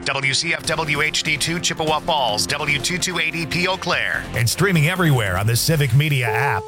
WCFW HD2 Chippewa Falls, W2280P Eau Claire. And streaming everywhere on the Civic Media app.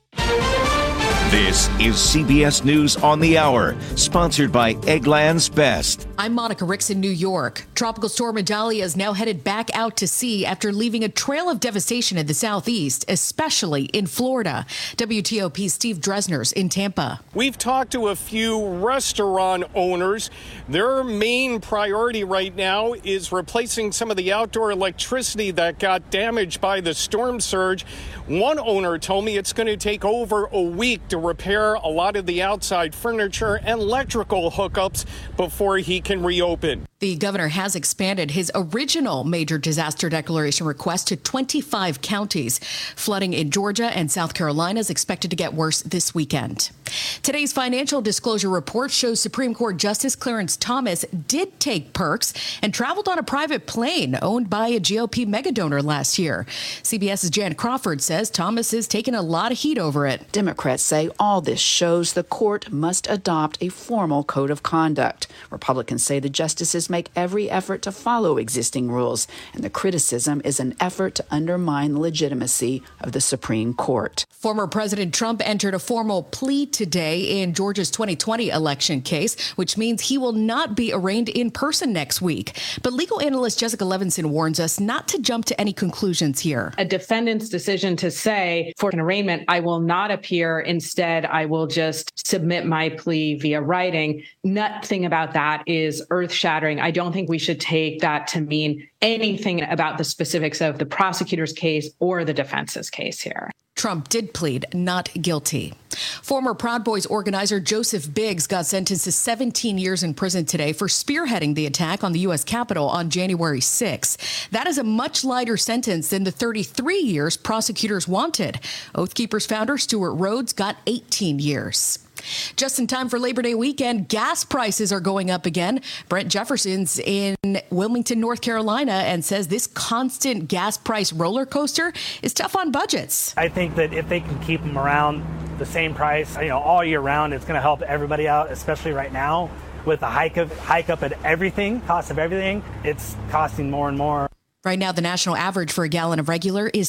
This is CBS News on the Hour, sponsored by Eggland's Best. I'm Monica Ricks in New York. Tropical storm Idalia is now headed back out to sea after leaving a trail of devastation in the southeast, especially in Florida. WTOP's Steve Dresner's in Tampa. We've talked to a few restaurant owners. Their main priority right now is replacing some of the outdoor electricity that got damaged by the storm surge. One owner told me it's going to take over a week to repair a lot of the outside furniture and electrical hookups before he can reopen. The governor has expanded his original major disaster declaration request to 25 counties. Flooding in Georgia and South Carolina is expected to get worse this weekend. Today's financial disclosure report shows Supreme Court Justice Clarence Thomas did take perks and traveled on a private plane owned by a GOP megadonor last year. CBS's Jan Crawford says Thomas is taking a lot of heat over it. Democrats say all this shows the court must adopt a formal code of conduct. Republicans say the justices make every effort to follow existing rules, and the criticism is an effort to undermine the legitimacy of the Supreme Court. Former President Trump entered a formal plea today in Georgia's 2020 election case, which means he will not be arraigned in person next week. But legal analyst Jessica Levinson warns us not to jump to any conclusions here. A defendant's decision to say for an arraignment, I will not appear. Instead, I will just submit my plea via writing. Nothing about that is earth-shattering. I don't think we should take that to mean anything about the specifics of the prosecutor's case or the defense's case here. Trump did plead not guilty. Former Proud Boys organizer Joseph Biggs got sentenced to 17 years in prison today for spearheading the attack on the U.S. Capitol on January 6. That is a much lighter sentence than the 33 years prosecutors wanted. Oath Keepers founder Stuart Rhodes got 18 years. Just in time for Labor Day weekend, gas prices are going up again. Brent Jefferson's in Wilmington, North Carolina, and says this constant gas price roller coaster is tough on budgets. I think that if they can keep them around the same price, all year round, it's going to help everybody out, especially right now with the hike up at everything, cost of everything. It's costing more and more. Right now, the national average for a gallon of regular is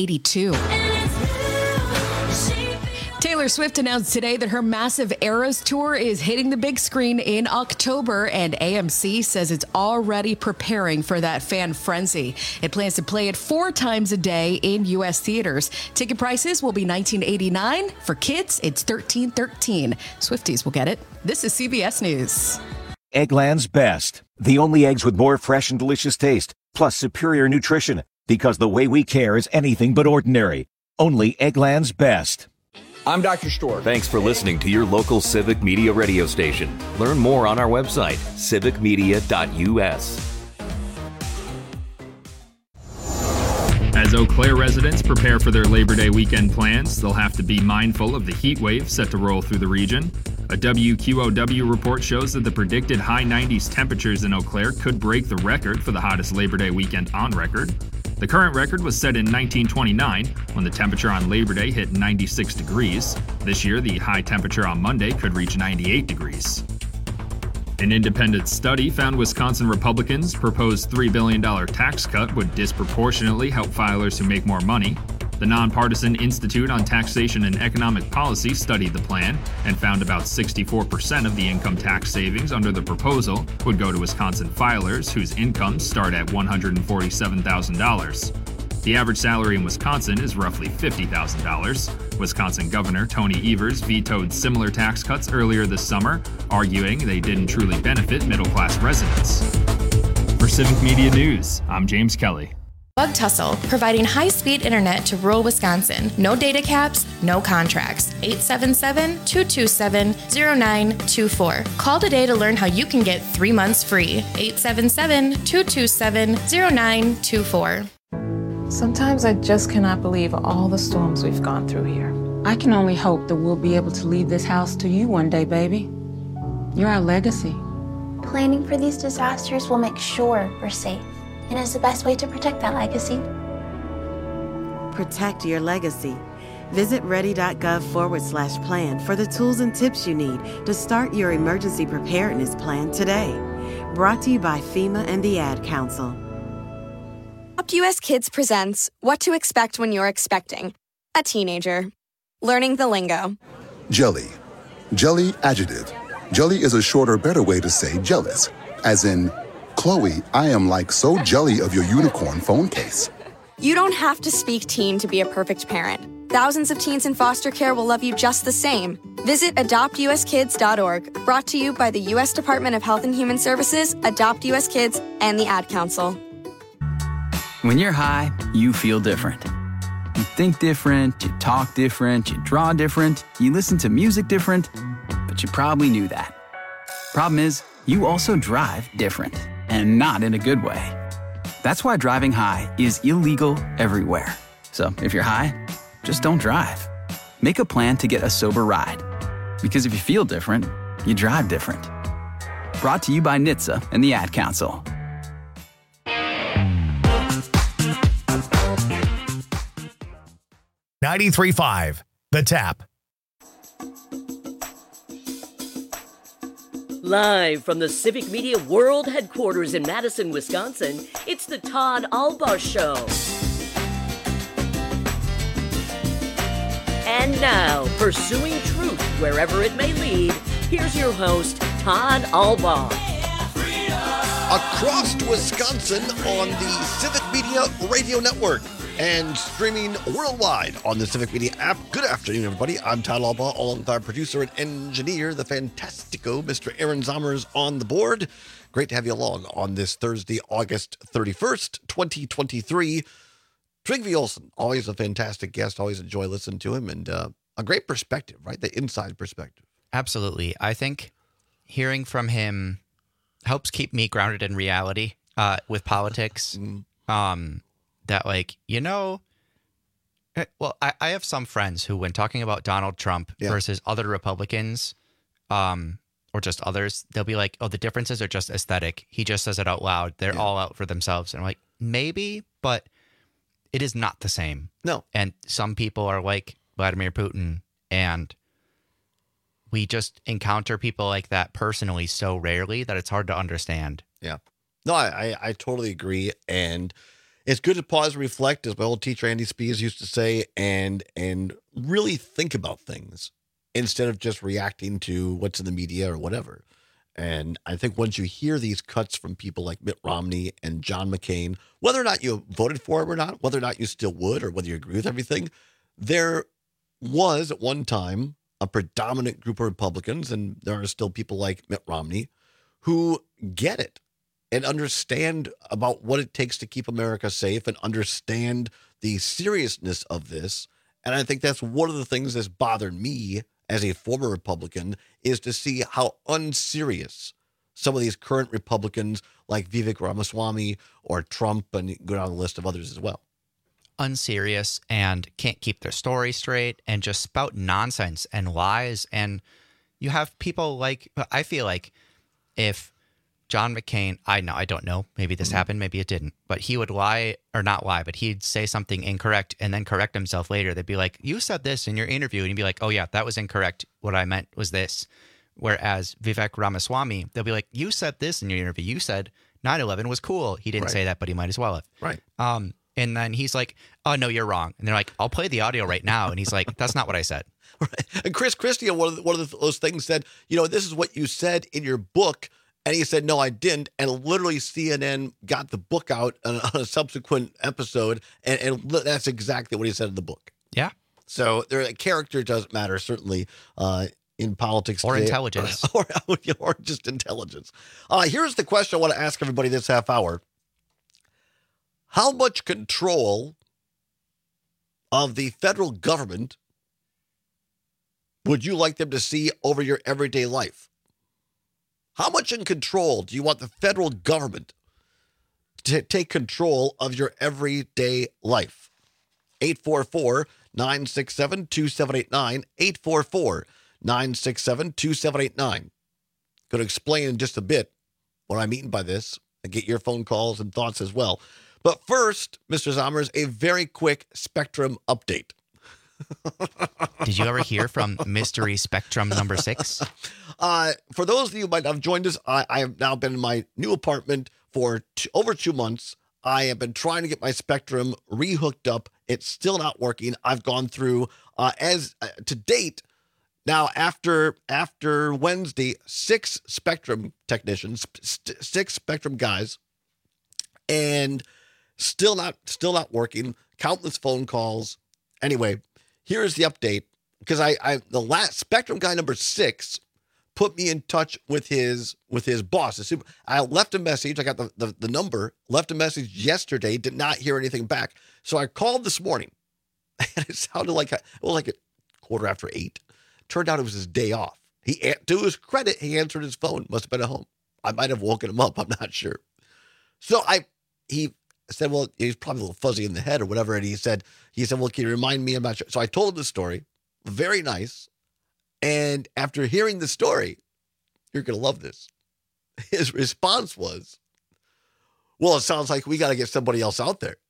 $3.82. Taylor Swift announced today that her massive Eras tour is hitting the big screen in October, and AMC says it's already preparing for that fan frenzy. It plans to play it 4 times a day in U.S. theaters. Ticket prices will be $19.89. For kids, it's $13.13. Swifties will get it. This is CBS News. Eggland's Best. The only eggs with more fresh and delicious taste, plus superior nutrition. Because the way we care is anything but ordinary. Only Eggland's Best. I'm Dr. Stork. Thanks for listening to your local Civic Media radio station. Learn more on our website, civicmedia.us. As Eau Claire residents prepare for their Labor Day weekend plans, they'll have to be mindful of the heat wave set to roll through the region. A WQOW report shows that the predicted high 90s temperatures in Eau Claire could break the record for the hottest Labor Day weekend on record. The current record was set in 1929, when the temperature on Labor Day hit 96 degrees. This year, the high temperature on Monday could reach 98 degrees. An independent study found Wisconsin Republicans' proposed $3 billion tax cut would disproportionately help filers who make more money. The Nonpartisan Institute on Taxation and Economic Policy studied the plan and found about 64% of the income tax savings under the proposal would go to Wisconsin filers whose incomes start at $147,000. The average salary in Wisconsin is roughly $50,000. Wisconsin Governor Tony Evers vetoed similar tax cuts earlier this summer, arguing they didn't truly benefit middle-class residents. For Civic Media News, I'm James Kelly. Bug Tussle, providing high-speed internet to rural Wisconsin. No data caps, no contracts. 877-227-0924. Call today to learn how you can get 3 months free. 877-227-0924. Sometimes I just cannot believe all the storms we've gone through here. I can only hope that we'll be able to leave this house to you one day, baby. You're our legacy. Planning for these disasters will make sure we're safe. And is the best way to protect that legacy. Protect your legacy. Visit ready.gov/plan for the tools and tips you need to start your emergency preparedness plan today. Brought to you by FEMA and the Ad Council. Adopt US Kids presents What to Expect When You're Expecting a Teenager. Learning the lingo. Jelly. Jelly adjective. Jelly is a shorter, better way to say jealous. As in, Chloe, I am like so jelly of your unicorn phone case. You don't have to speak teen to be a perfect parent. Thousands of teens in foster care will love you just the same. Visit adoptuskids.org. Brought to you by the U.S. Department of Health and Human Services, Adopt US Kids, and the Ad Council. When you're high, you feel different. You think different, you talk different, you draw different, you listen to music different, but you probably knew that. Problem is, you also drive different, and not in a good way. That's why driving high is illegal everywhere. So if you're high, just don't drive. Make a plan to get a sober ride. Because if you feel different, you drive different. Brought to you by NHTSA and the Ad Council. .93.5 The Tap. Live from the Civic Media World Headquarters in Madison, Wisconsin, it's the Todd Albaugh Show. And now, pursuing truth wherever it may lead, here's your host, Todd Albaugh. Across Wisconsin on the Civic Media Radio Network and streaming worldwide on the Civic Media app. Good afternoon, everybody. I'm Todd Albaugh, along with our producer and engineer, the fantastico, Mr. Aaron Zommers, on the board. Great to have you along on this Thursday, August 31st, 2023. Trygve Olsen, always a fantastic guest. Always enjoy listening to him, and a great perspective, right? The inside perspective. Absolutely. I think hearing from him helps keep me grounded in reality with politics. That, like, you know, well, I have some friends who, when talking about Donald Trump versus other Republicans, or just others, they'll be like, oh, the differences are just aesthetic. He just says it out loud. They're all out for themselves. And I'm like, maybe, but it is not the same. No. And some people are like Vladimir Putin, and we just encounter people like that personally so rarely that it's hard to understand. Yeah. No, I totally agree. And it's good to pause and reflect, as my old teacher Andy Spees used to say, and really think about things instead of just reacting to what's in the media or whatever. And I think once you hear these cuts from people like Mitt Romney and John McCain, whether or not you voted for him or not, whether or not you still would, or whether you agree with everything, there was at one time a predominant group of Republicans, and there are still people like Mitt Romney, who get it and understand about what it takes to keep America safe and understand the seriousness of this. And I think that's one of the things that's bothered me as a former Republican, is to see how unserious some of these current Republicans like Vivek Ramaswamy or Trump, and go down the list of others as well. Unserious and can't keep their story straight and just spout nonsense and lies. And you have people like, I feel like if John McCain, I don't know, maybe this happened, maybe it didn't, but he would lie, or not lie, but he'd say something incorrect and then correct himself later. They'd be like, you said this in your interview. And he'd be like, oh yeah, that was incorrect. What I meant was this. Whereas Vivek Ramaswamy, they'll be like, you said this in your interview. You said 9/11 was cool. He didn't say that, but he might as well have. Right. And then he's like, oh no, you're wrong. And they're like, I'll play the audio right now. And he's like, that's not what I said. Right. And Chris Christie, one of those things said, this is what you said in your book. And he said, no, I didn't. And literally CNN got the book out on a subsequent episode. And that's exactly what he said in the book. Yeah. So character doesn't matter, certainly, in politics. Or today. intelligence. Or just intelligence. Here's the question I want to ask everybody this half hour. How much control of the federal government would you like them to see over your everyday life? How much in control do you want the federal government to take control of your everyday life? 844-967-2789, 844-967-2789. Going to explain in just a bit what I mean by this and get your phone calls and thoughts as well. But first, Mr. Zommers, a very quick Spectrum update. Did you ever hear from Mystery Spectrum number 6? For those of you who might not have joined us, I have now been in my new apartment for over 2 months. I have been trying to get my Spectrum rehooked up. It's still not working. I've gone through, to date, now after Wednesday, 6 Spectrum technicians, 6 Spectrum guys, and still not working. Countless phone calls. Anyway, here's the update, because the last Spectrum guy number 6 put me in touch with his boss. I left a message. I got the number, left a message yesterday, did not hear anything back. So I called this morning, and it sounded like it was like 8:15. Turned out it was his day off. To his credit, he answered his phone. Must have been at home. I might have woken him up. I'm not sure. So he said, well, he's probably a little fuzzy in the head or whatever. And he said, well, can you remind me? I'm not sure. So I told him the story. Very nice. And after hearing the story, you're going to love this. His response was, well, it sounds like we got to get somebody else out there.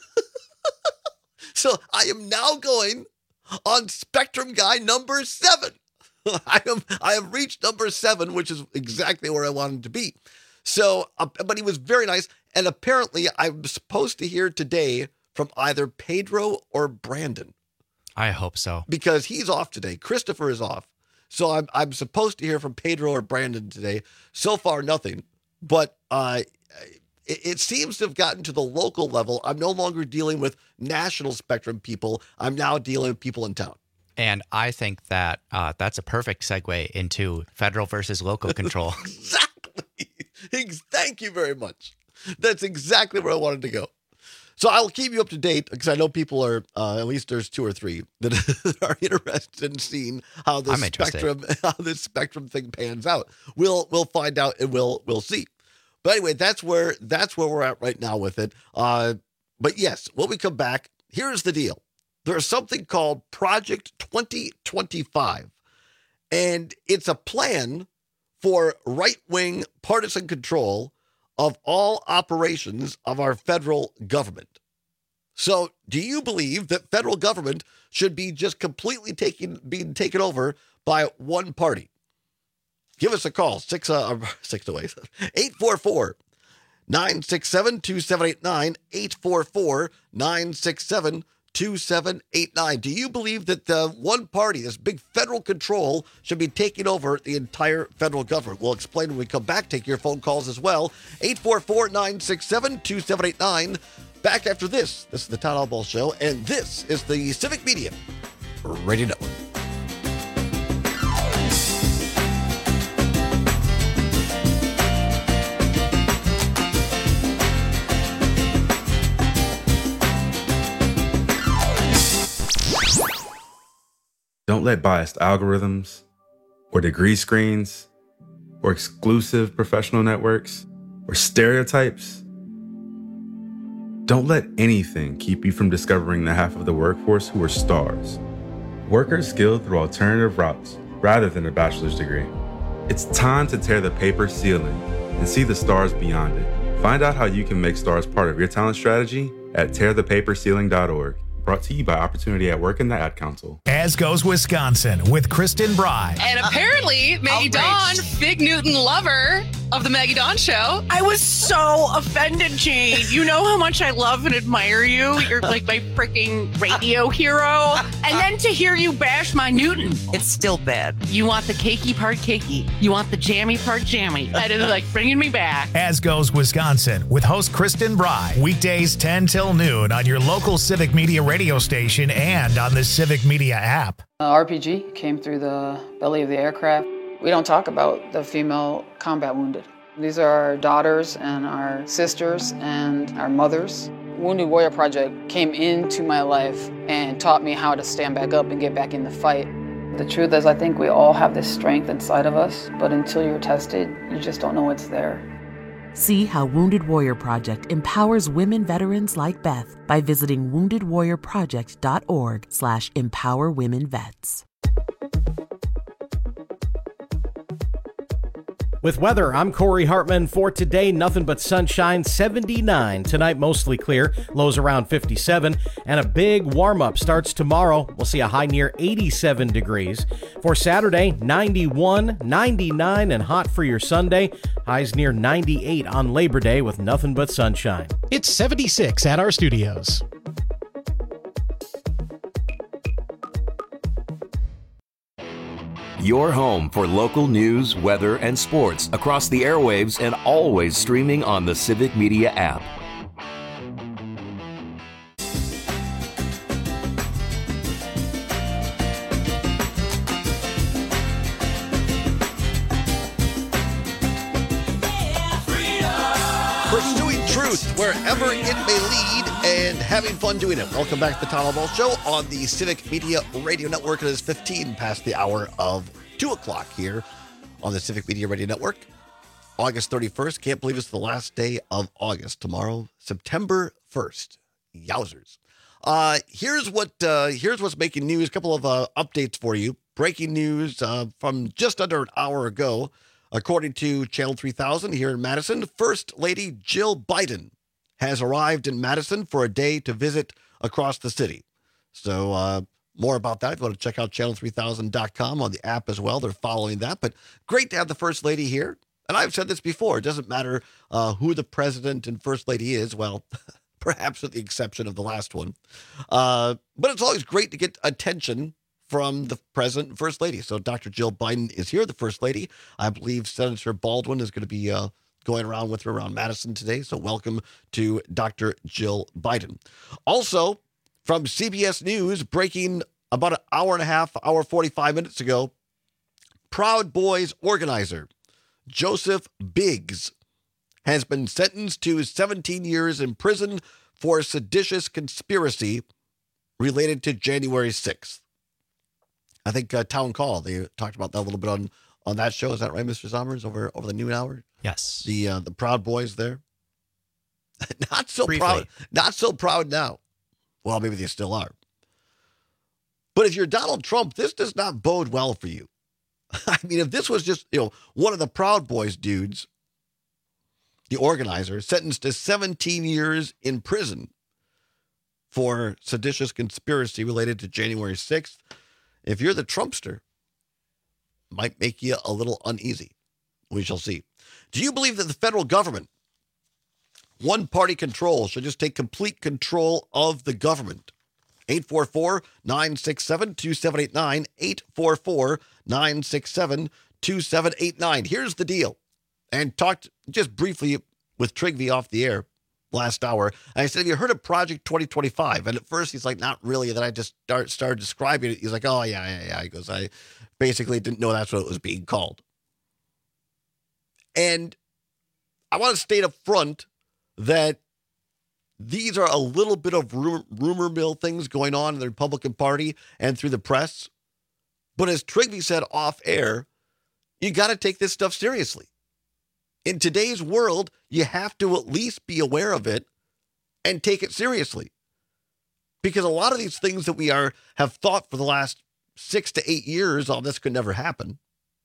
So I am now going on Spectrum guy number 7. I have reached number 7, which is exactly where I wanted to be. So, but he was very nice. And apparently I'm supposed to hear today from either Pedro or Brandon. I hope so. Because he's off today. Christopher is off. So I'm supposed to hear from Pedro or Brandon today. So far, nothing. But it seems to have gotten to the local level. I'm no longer dealing with national Spectrum people. I'm now dealing with people in town. And I think that that's a perfect segue into federal versus local control. Exactly. Thank you very much. That's exactly where I wanted to go. So I'll keep you up to date, because I know people are, at least there's 2 or 3 that are interested in seeing how this Spectrum thing pans out. We'll find out, and we'll see. But anyway, that's where we're at right now with it. But yes, when we come back, here's the deal. There's something called Project 2025, and it's a plan for right-wing partisan control of all operations of our federal government. So do you believe that federal government should be just completely being taken over by one party? Give us a call, 844-967-2789, 844-967-2789. Do you believe that the one party, this big federal control, should be taking over the entire federal government? We'll explain when we come back. Take your phone calls as well. 844-967-2789. Back after this. This is the Todd Albaugh Show, and this is the Civic Media Radio Network. Don't let biased algorithms or degree screens or exclusive professional networks or stereotypes, don't let anything keep you from discovering the half of the workforce who are stars. Workers skilled through alternative routes rather than a bachelor's degree. It's time to tear the paper ceiling and see the stars beyond it. Find out how you can make stars part of your talent strategy at tearthepaperceiling.org. Brought to you by Opportunity at Work and the Ad Council. As Goes Wisconsin with Kristen Bry. And apparently, Maggie Dawn, Fig Newton lover of the Maggie Dawn Show. I was so offended, Jane. You know how much I love and admire you. You're like my freaking radio hero. And then to hear you bash my Newton. It's still bad. You want the cakey part cakey. You want the jammy part jammy. That is like bringing me back. As Goes Wisconsin with host Kristen Bry. Weekdays 10 till noon on your local Civic Media radio station and on the Civic Media app. RPG came through the belly of the aircraft. We don't talk about the female combat wounded. These are our daughters and our sisters and our mothers. Wounded Warrior Project came into my life and taught me how to stand back up and get back in the fight. The truth is, I think we all have this strength inside of us, but until you're tested, you just don't know what's there. See how Wounded Warrior Project empowers women veterans like Beth by visiting woundedwarriorproject.org/empowerwomenvets. With weather, I'm Corey Hartman. For today, nothing but sunshine, 79. Tonight, mostly clear, lows around 57. And a big warm-up starts tomorrow. We'll see a high near 87 degrees. For Saturday, 91, 99, and hot for your Sunday. Highs near 98 on Labor Day with nothing but sunshine. It's 76 at our studios. Your home for local news, weather, and sports across the airwaves and always streaming on the Civic Media app. Pursuing truth wherever it may lead and having fun doing it. Welcome back to the Todd Albaugh Show on the Civic Media Radio Network. It is 15 past the hour of 2 o'clock here on the Civic Media Radio Network. August 31st. Can't believe it's the last day of August. Tomorrow, September 1st. Yowzers. Here's what's making news. A couple of updates for you. Breaking news from just under an hour ago. According to Channel 3000 here in Madison, First Lady Jill Biden has arrived in Madison for a day to visit across the city. So more about that, if you want to check out channel3000.com on the app as well. They're following that. But great to have the First Lady here. And I've said this before. It doesn't matter who the president and First Lady is. Well, perhaps with the exception of the last one. But it's always great to get attention from the President and First Lady. So Dr. Jill Biden is here, the First Lady. I believe Senator Baldwin is going to be going around with her around Madison today. So welcome to Dr. Jill Biden. Also, from CBS News, breaking about an hour and a half, hour 45 minutes ago, Proud Boys organizer Joseph Biggs has been sentenced to 17 years in prison for seditious conspiracy related to January 6th. I think Town Call, they talked about that a little bit on that show. Is that right, Mr. Sommers, over the noon hour? Yes. The Proud Boys there. Not so Briefly. proud. Not so proud now. Well, maybe they still are. But if you're Donald Trump, this does not bode well for you. I mean, if this was just, one of the Proud Boys dudes, the organizer, sentenced to 17 years in prison for seditious conspiracy related to January 6th, if you're the Trumpster, might make you a little uneasy. We shall see. Do you believe that the federal government, one-party control, should just take complete control of the government? 844-967-2789, 844-967-2789. Here's the deal. And talked just briefly with Trigby off the air last hour. And I said, have you heard of Project 2025? And at first he's like, not really. And then I just started describing it. He's like, oh, yeah. He goes, I basically didn't know that's what it was being called. And I want to state up front that these are a little bit of rumor mill things going on in the Republican Party and through the press. But as Trigby said off air, you got to take this stuff seriously. In today's world, you have to at least be aware of it and take it seriously. Because a lot of these things that we have thought for the last 6 to 8 years, oh, this could never happen.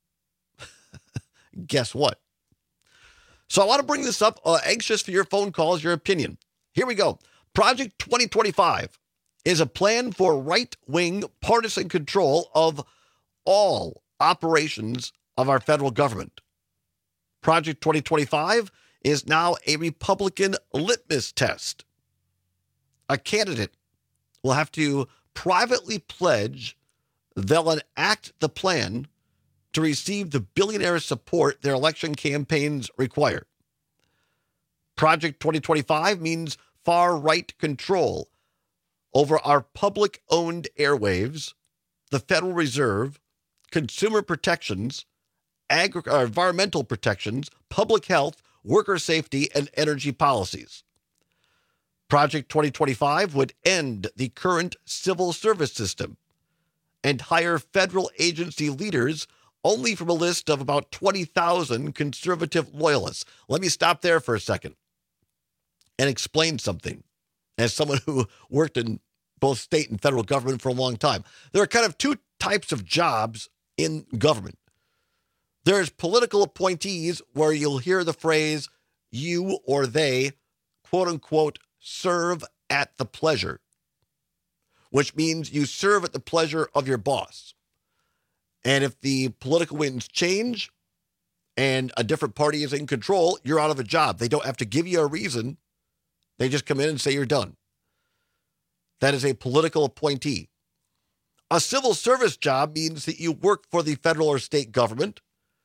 Guess what? So I want to bring this up, anxious for your phone calls, your opinion. Here we go. Project 2025 is a plan for right-wing partisan control of all operations of our federal government. Project 2025 is now a Republican litmus test. A candidate will have to privately pledge they'll enact the plan to receive the billionaire support their election campaigns require. Project 2025 means far-right control over our public-owned airwaves, the Federal Reserve, consumer protections, environmental protections, public health, worker safety, and energy policies. Project 2025 would end the current civil service system and hire federal agency leaders only from a list of about 20,000 conservative loyalists. Let me stop there for a second and explain something as someone who worked in both state and federal government for a long time. There are kind of two types of jobs in government. There's political appointees where you'll hear the phrase, you or they, quote unquote, serve at the pleasure, which means you serve at the pleasure of your boss. And if the political winds change and a different party is in control, you're out of a job. They don't have to give you a reason. They just come in and say you're done. That is a political appointee. A civil service job means that you work for the federal or state government,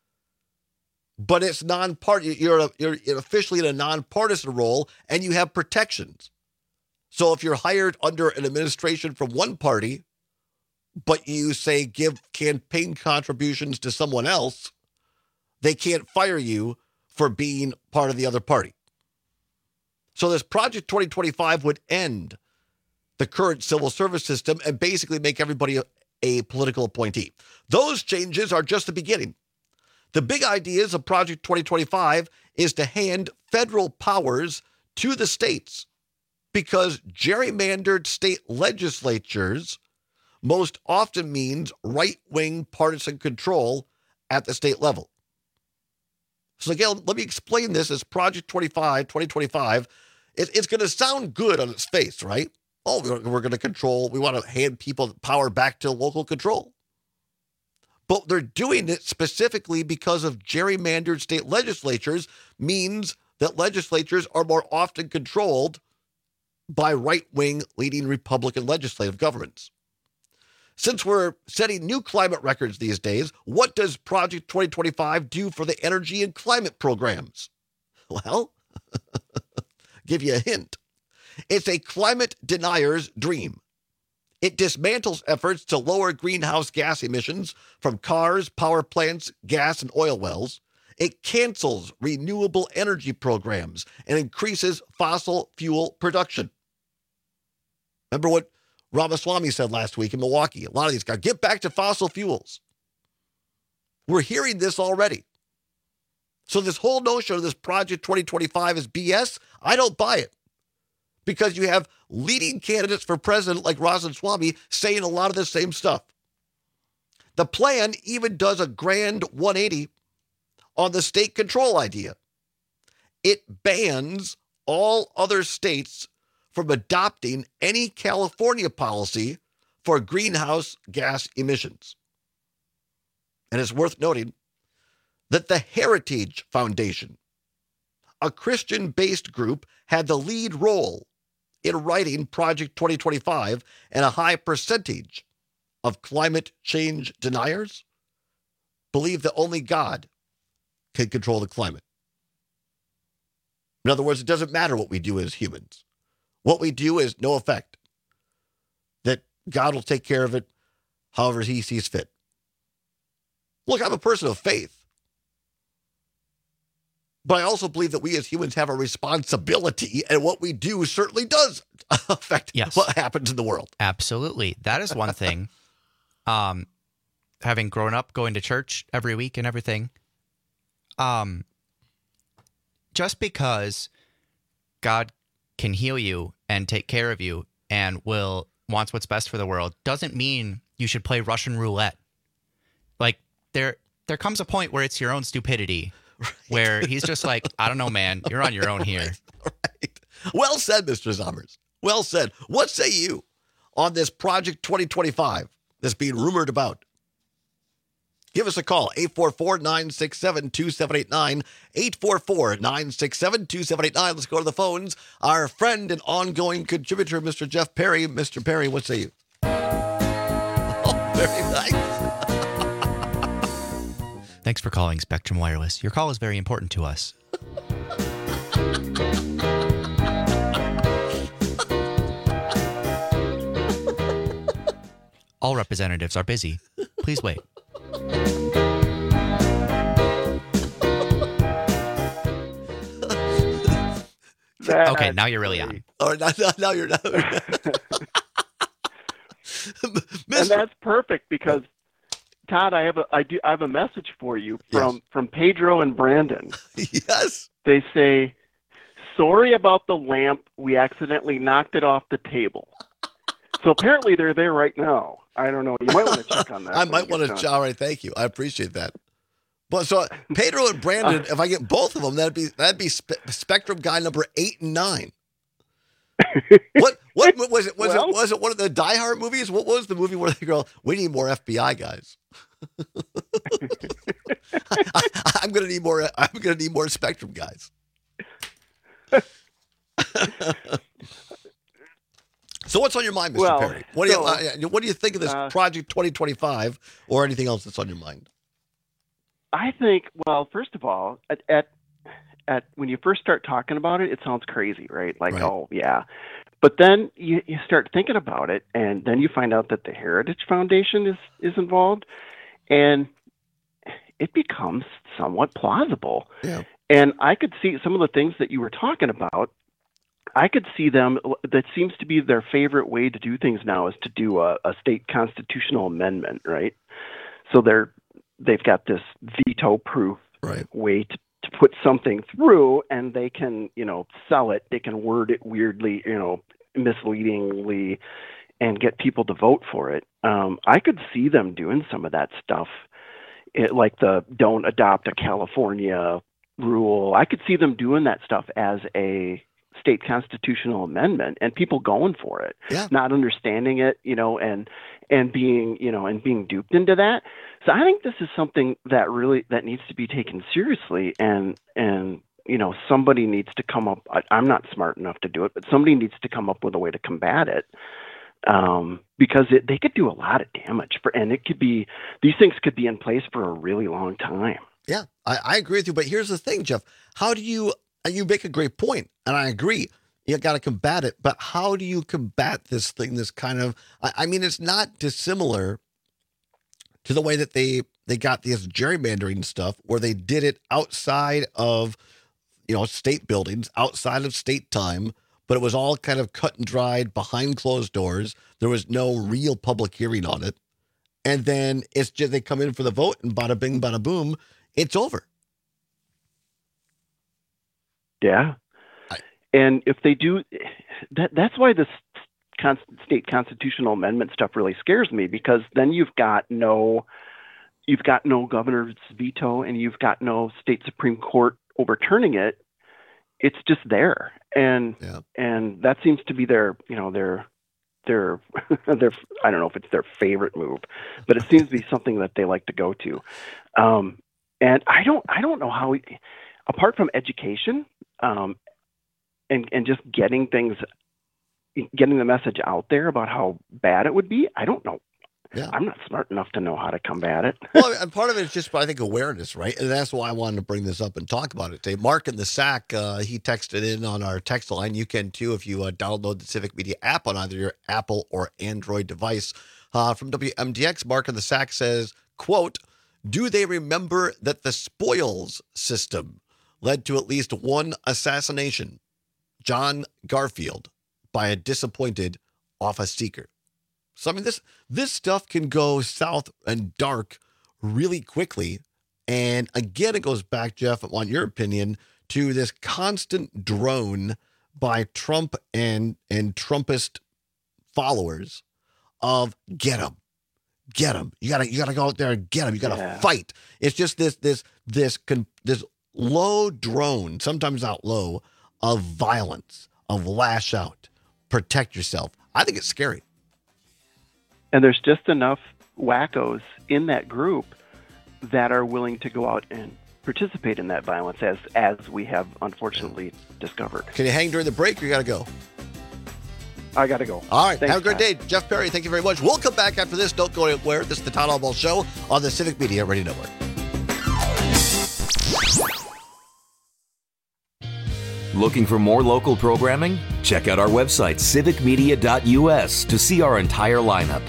but it's non-party. You're officially in a nonpartisan role, and you have protections. So if you're hired under an administration from one party, but you say give campaign contributions to someone else, they can't fire you for being part of the other party. So this Project 2025 would end the current civil service system and basically make everybody a political appointee. Those changes are just the beginning. The big ideas of Project 2025 is to hand federal powers to the states, because gerrymandered state legislatures most often means right-wing partisan control at the state level. So again, let me explain this as Project 2025. It's going to sound good on its face, right? Oh, we're going to control. We want to hand people power back to local control. But they're doing it specifically because of gerrymandered state legislatures means that legislatures are more often controlled by right-wing leading Republican legislative governments. Since we're setting new climate records these days, what does Project 2025 do for the energy and climate programs? Well, give you a hint. It's a climate denier's dream. It dismantles efforts to lower greenhouse gas emissions from cars, power plants, gas, and oil wells. It cancels renewable energy programs and increases fossil fuel production. Remember what Ramaswamy said last week in Milwaukee? A lot of these guys, get back to fossil fuels. We're hearing this already. So this whole notion of this Project 2025 is BS. I don't buy it. Because you have leading candidates for president like Ramaswamy saying a lot of the same stuff. The plan even does a grand 180 on the state control idea. It bans all other states from adopting any California policy for greenhouse gas emissions. And it's worth noting that the Heritage Foundation, a Christian-based group, had the lead role in writing Project 2025, and a high percentage of climate change deniers believe that only God can control the climate. In other words, it doesn't matter what we do as humans. What we do is no effect. That God will take care of it however he sees fit. Look, I'm a person of faith. But I also believe that we as humans have a responsibility, and what we do certainly does affect what happens in the world. Absolutely. That is one thing. Having grown up going to church every week and everything, just because God can heal you and take care of you and wants what's best for the world doesn't mean you should play Russian roulette. Like there comes a point where it's your own stupidity. Right. Where he's just like, I don't know, man, you're on your own here. Right. Well said, Mr. Summers. Well said. What say you on this Project 2025 that's being rumored about? Give us a call, 844-967-2789, 844-967-2789. Let's go to the phones. Our friend and ongoing contributor, Mr. Jeff Perry. Mr. Perry, what say you? Oh, very nice. Thanks for calling Spectrum Wireless. Your call is very important to us. All representatives are busy. Please wait. Okay, now you're really on. Or now you're not. And that's perfect because Todd, I have a message for you from Pedro and Brandon. Yes. They say, sorry about the lamp. We accidentally knocked it off the table. So apparently they're there right now. I don't know. You might want to check on that. I might want to. All right, thank you. I appreciate that. But so Pedro and Brandon, if I get both of them, that'd be Spectrum guy number 8 and 9. What was it? Was it one of the Die Hard movies? What was the movie where they go, "We need more FBI guys"? I'm gonna need more Spectrum guys. So what's on your mind, Mr. Perry? What do you think of this Project 2025 or anything else that's on your mind? I think, well, first of all, at when you first start talking about it, it sounds crazy, right? Like, oh yeah. But then you start thinking about it, and then you find out that the Heritage Foundation is involved, and it becomes somewhat plausible. Yeah. And I could see some of the things that you were talking about. I could see them. That seems to be their favorite way to do things now is to do a state constitutional amendment, right? So they've got this veto-proof way to put something through, and they can, sell it. They can word it weirdly, misleadingly, and get people to vote for it. I could see them doing some of that stuff, like the don't adopt a California rule. I could see them doing that stuff as a state constitutional amendment, and people going for it, not understanding it, and being duped into that. So I think this is something that needs to be taken seriously, and somebody needs to come up. I'm not smart enough to do it, but somebody needs to come up with a way to combat it, because they could do a lot of damage, and these things could be in place for a really long time. Yeah, I agree with you, but here's the thing, Jeff. How do you make a great point, and I agree. You got to combat it, but how do you combat this thing? This kind of, it's not dissimilar to the way that they got this gerrymandering stuff, where they did it outside of, state buildings, outside of state time, but it was all kind of cut and dried behind closed doors. There was no real public hearing on it, and then it's just they come in for the vote, and bada bing, bada boom, it's over. Yeah. And if they do, that's why this state constitutional amendment stuff really scares me, because then you've got no governor's veto, and you've got no state Supreme Court overturning it. It's just there, and that seems to be their I don't know if it's their favorite move, but it seems to be something that they like to go to. And I don't know how, apart from education, and just getting the message out there about how bad it would be. I don't know. Yeah. I'm not smart enough to know how to combat it. Well, and part of it is just, I think, awareness, right? And that's why I wanted to bring this up and talk about it today. Mark in the Sack, he texted in on our text line. You can too if you download the Civic Media app on either your Apple or Android device. From WMDX, Mark in the Sack says, quote, "Do they remember that the spoils system led to at least one assassination, John Garfield, by a disappointed office seeker?" So, this stuff can go south and dark really quickly. And again, it goes back, Jeff, I want your opinion, to this constant drone by Trump and Trumpist followers of get them. You gotta go out there and get them. You gotta fight. It's just this low drone, sometimes not low, of violence, of lash out, protect yourself. I think it's scary. And there's just enough wackos in that group that are willing to go out and participate in that violence, as we have unfortunately discovered. Can you hang during the break, or you got to go? I got to go. All right. Thanks, have a great day. Jeff Perry, thank you very much. We'll come back after this. Don't go anywhere. This is the Todd Albaugh Show on the Civic Media Radio Network. Looking for more local programming? Check out our website, civicmedia.us, to see our entire lineup.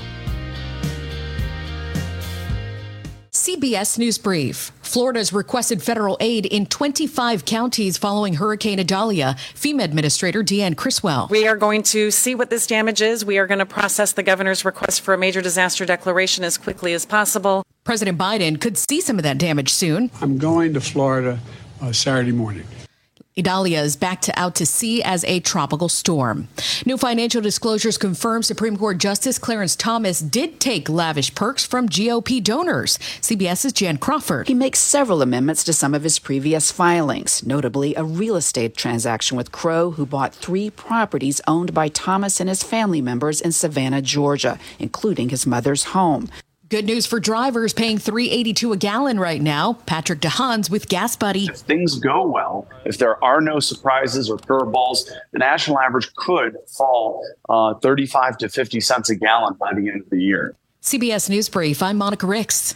CBS News Brief. Florida's requested federal aid in 25 counties following Hurricane Idalia. FEMA Administrator Deanne Criswell. We are going to see what this damage is. We are going to process the governor's request for a major disaster declaration as quickly as possible. President Biden could see some of that damage soon. I'm going to Florida Saturday morning. Idalia is back out to sea as a tropical storm. New financial disclosures confirm Supreme Court Justice Clarence Thomas did take lavish perks from GOP donors. CBS's Jan Crawford. He makes several amendments to some of his previous filings, notably a real estate transaction with Crow, who bought 3 properties owned by Thomas and his family members in Savannah, Georgia, including his mother's home. Good news for drivers paying $3.82 a gallon right now. Patrick DeHaans with Gas Buddy. If things go well, if there are no surprises or curveballs, the national average could fall 35 to 50 cents a gallon by the end of the year. CBS News Brief, I'm Monica Ricks.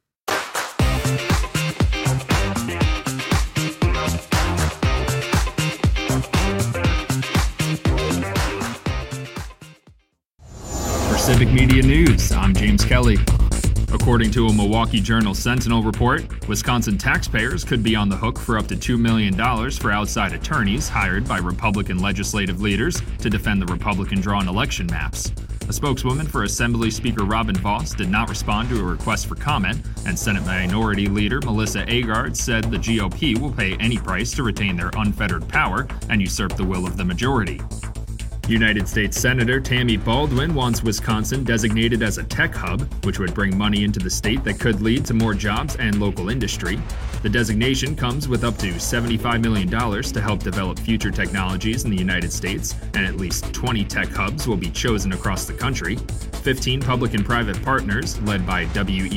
For Civic Media News, I'm James Kelly. According to a Milwaukee Journal Sentinel report, Wisconsin taxpayers could be on the hook for up to $2 million for outside attorneys hired by Republican legislative leaders to defend the Republican-drawn election maps. A spokeswoman for Assembly Speaker Robin Vos did not respond to a request for comment, and Senate Minority Leader Melissa Agard said the GOP will pay any price to retain their unfettered power and usurp the will of the majority. United States Senator Tammy Baldwin wants Wisconsin designated as a tech hub, which would bring money into the state that could lead to more jobs and local industry. The designation comes with up to $75 million to help develop future technologies in the United States, and at least 20 tech hubs will be chosen across the country. 15 public and private partners, led by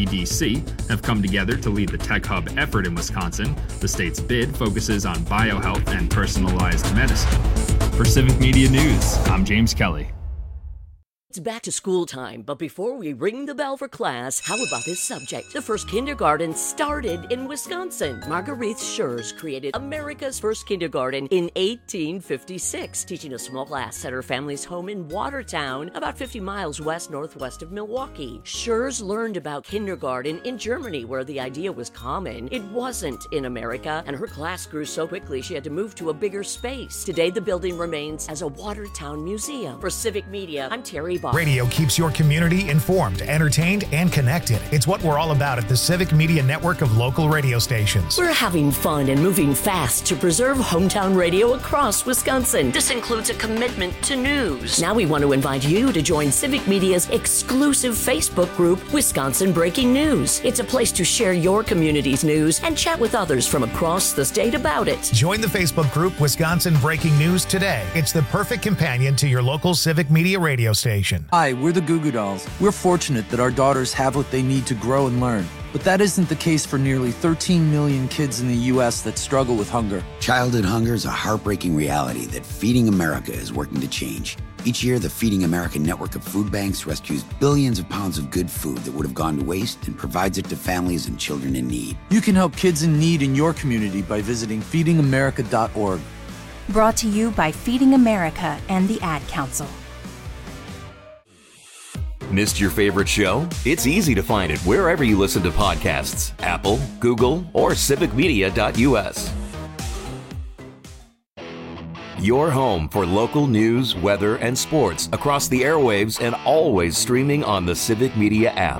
WEDC, have come together to lead the tech hub effort in Wisconsin. The state's bid focuses on biohealth and personalized medicine. For Civic Media News, I'm James Kelly. It's back to school time, but before we ring the bell for class, how about this subject? The first kindergarten started in Wisconsin. Marguerite Schurz created America's first kindergarten in 1856, teaching a small class at her family's home in Watertown, about 50 miles west-northwest of Milwaukee. Schurz learned about kindergarten in Germany, where the idea was common. It wasn't in America, and her class grew so quickly she had to move to a bigger space. Today, the building remains as a Watertown museum. For Civic Media, I'm Terry Bob. Radio keeps your community informed, entertained, and connected. It's what we're all about at the Civic Media network of local radio stations. We're having fun and moving fast to preserve hometown radio across Wisconsin. This includes a commitment to news. Now we want to invite you to join Civic Media's exclusive Facebook group, Wisconsin Breaking News. It's a place to share your community's news and chat with others from across the state about it. Join the Facebook group Wisconsin Breaking News today. It's the perfect companion to your local Civic Media radio station. Hi, we're the Goo Goo Dolls. We're fortunate that our daughters have what they need to grow and learn. But that isn't the case for nearly 13 million kids in the U.S. that struggle with hunger. Childhood hunger is a heartbreaking reality that Feeding America is working to change. Each year, the Feeding America network of food banks rescues billions of pounds of good food that would have gone to waste and provides it to families and children in need. You can help kids in need in your community by visiting feedingamerica.org. Brought to you by Feeding America and the Ad Council. Missed your favorite show? It's easy to find it wherever you listen to podcasts. Apple, Google, or civicmedia.us. Your home for local news, weather, and sports across the airwaves and always streaming on the Civic Media app.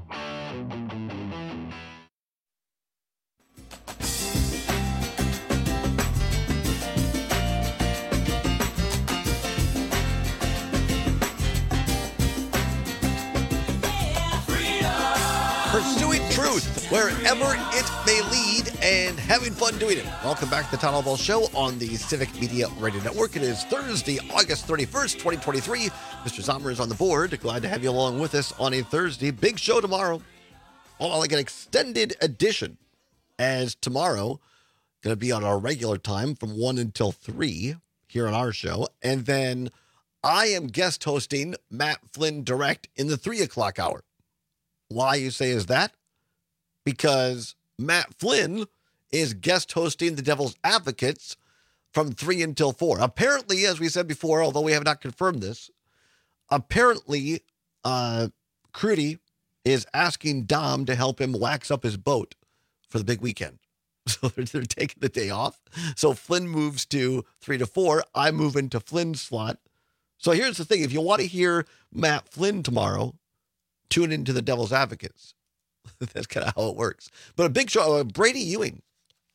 Pursuing truth wherever it may lead and having fun doing it. Welcome back to the Town Hall Ball Show on the Civic Media Radio Network. It is Thursday, August 31st, 2023. Mr. Zomer is on the board. Glad to have you along with us on a Thursday. Big show tomorrow. Oh, like an extended edition, as tomorrow going to be on our regular time from 1 until 3 here on our show. And then I am guest hosting Matt Flynn Direct in the 3 o'clock hour. Why, you say, is that? Because Matt Flynn is guest hosting the Devil's Advocates from 3 until 4. Apparently, as we said before, although we have not confirmed this, apparently Crudy is asking Dom to help him wax up his boat for the big weekend. So they're taking the day off. So Flynn moves to 3 to 4. I move into Flynn's slot. So here's the thing. If you want to hear Matt Flynn tomorrow, tune into the Devil's Advocates. That's kind of how it works. But a big show. Brady Ewing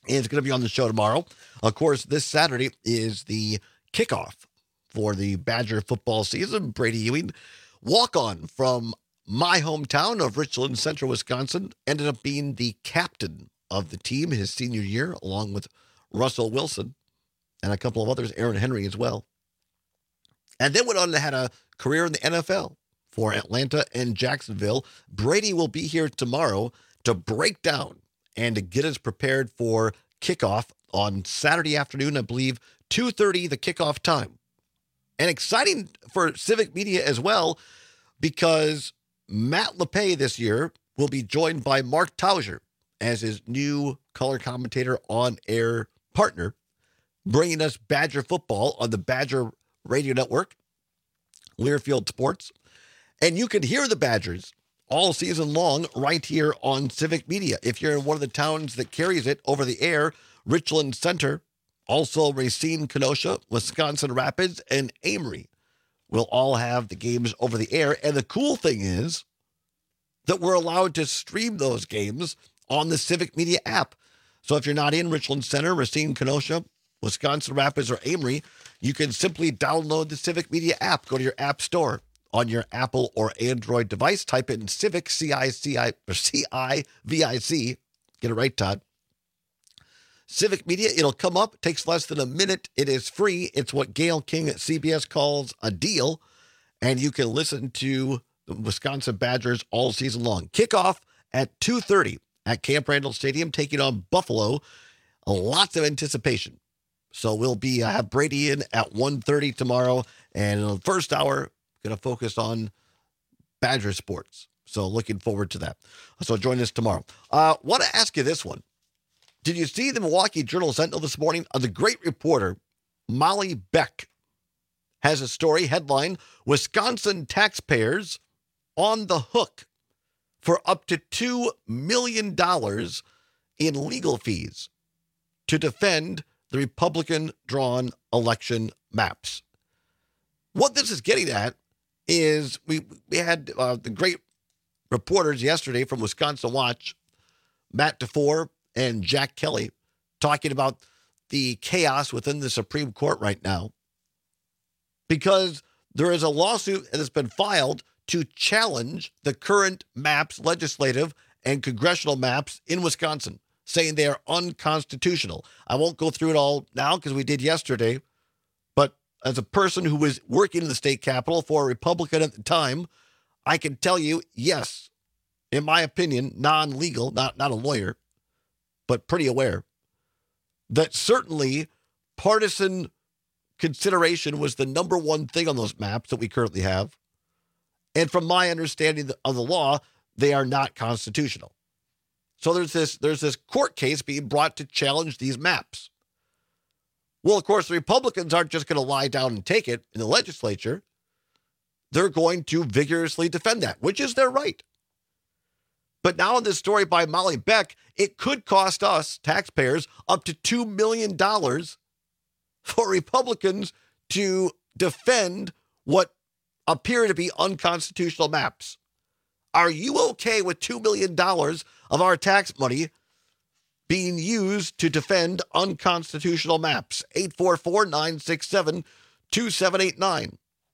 And it's going to be on the show tomorrow. Of course, this Saturday is the kickoff for the Badger football season. Brady Ewing, walk-on from my hometown of Richland Central, Wisconsin, ended up being the captain of the team his senior year, along with Russell Wilson and a couple of others, Aaron Henry as well. And then went on to had a career in the NFL for Atlanta and Jacksonville. Brady will be here tomorrow to break down and to get us prepared for kickoff on Saturday afternoon, I believe, 2:30, the kickoff time. And exciting for Civic Media as well, because Matt LePay this year will be joined by Mark Tauser as his new color commentator on-air partner, bringing us Badger football on the Badger Radio Network, Learfield Sports. And you can hear the Badgers all season long right here on Civic Media. If you're in one of the towns that carries it over the air, Richland Center, also Racine, Kenosha, Wisconsin Rapids, and Amory will all have the games over the air. And the cool thing is that we're allowed to stream those games on the Civic Media app. So if you're not in Richland Center, Racine, Kenosha, Wisconsin Rapids, or Amory, you can simply download the Civic Media app. Go to your app store on your Apple or Android device. Type in Civic, C-I-V-I-C. Get it right, Todd. Civic Media, it'll come up. It takes less than a minute. It is free. It's what Gail King at CBS calls a deal. And you can listen to the Wisconsin Badgers all season long. Kickoff at 2:30 at Camp Randall Stadium, taking on Buffalo. Lots of anticipation. So we'll be have Brady in at 1:30 tomorrow. And in the first hour, going to focus on Badger sports. So looking forward to that. So join us tomorrow. Want to ask you this one. Did you see the Milwaukee Journal-Sentinel this morning? The great reporter, Molly Beck, has a story headline, Wisconsin taxpayers on the hook for up to $2 million in legal fees to defend the Republican-drawn election maps. What this is getting at is we had the great reporters yesterday from Wisconsin Watch, Matt DeFore and Jack Kelly, talking about the chaos within the Supreme Court right now, because there is a lawsuit that has been filed to challenge the current maps, legislative and congressional maps in Wisconsin, saying they are unconstitutional. I won't go through it all now because we did yesterday, but as a person who was working in the state capitol for a Republican at the time, I can tell you, yes, in my opinion, non-legal, not a lawyer, but pretty aware, that certainly partisan consideration was the number one thing on those maps that we currently have. And from my understanding of the law, they are not constitutional. So there's this court case being brought to challenge these maps. Well, of course, the Republicans aren't just going to lie down and take it in the legislature. They're going to vigorously defend that, which is their right. But now in this story by Molly Beck, it could cost us, taxpayers, up to $2 million for Republicans to defend what appear to be unconstitutional maps. Are you okay with $2 million of our tax money being used to defend unconstitutional maps? 844-967-2789.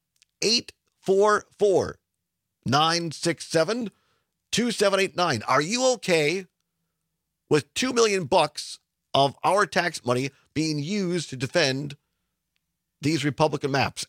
844-967-2789. Are you okay with $2 million of our tax money being used to defend these Republican maps?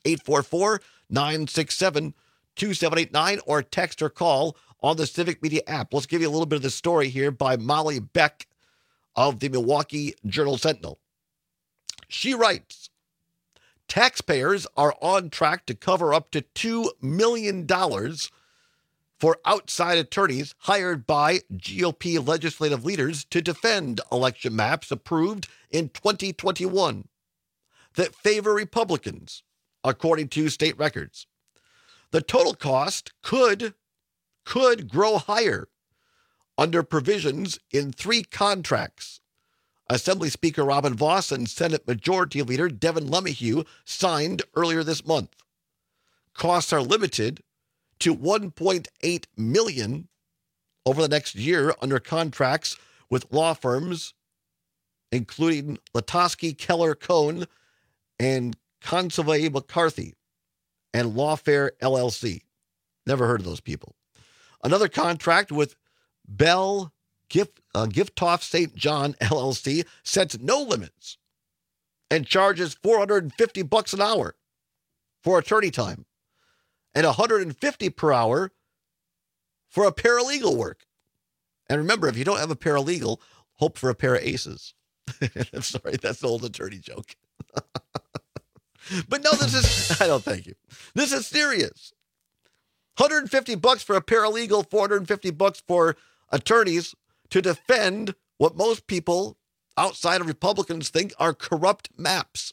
844-967-2789 or text or call on the Civic Media app. Let's give you a little bit of the story here by Molly Beck of the Milwaukee Journal-Sentinel. She writes, taxpayers are on track to cover up to $2 million for outside attorneys hired by GOP legislative leaders to defend election maps approved in 2021 that favor Republicans, according to state records. The total cost could grow higher under provisions in 3 contracts Assembly Speaker Robin Vos and Senate Majority Leader Devin LeMahieu signed earlier this month. Costs are limited to $1.8 million over the next year under contracts with law firms including Latosky, Keller, Cohn, and Consovoy McCarthy, and Lawfare LLC. Never heard of those people. Another contract with Bell Giftoff St. John LLC sets no limits and charges $450 an hour for attorney time and $150 per hour for a paralegal work. And remember, if you don't have a paralegal, hope for a pair of aces. I'm sorry, that's the old attorney joke. But no, I don't thank you. This is serious. $150 for a paralegal, $450 for attorneys to defend what most people outside of Republicans think are corrupt maps.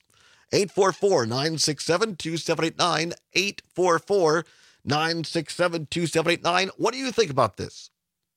844-967-2789, 844-967-2789. What do you think about this?